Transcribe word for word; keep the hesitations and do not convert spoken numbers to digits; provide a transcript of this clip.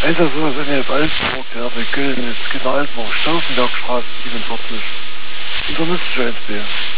Einsatzort N F Altenburg, der bei Köln ist Kinder Altenburg, Stauffenbergstraße siebenundvierzig. Unser Nutzstelle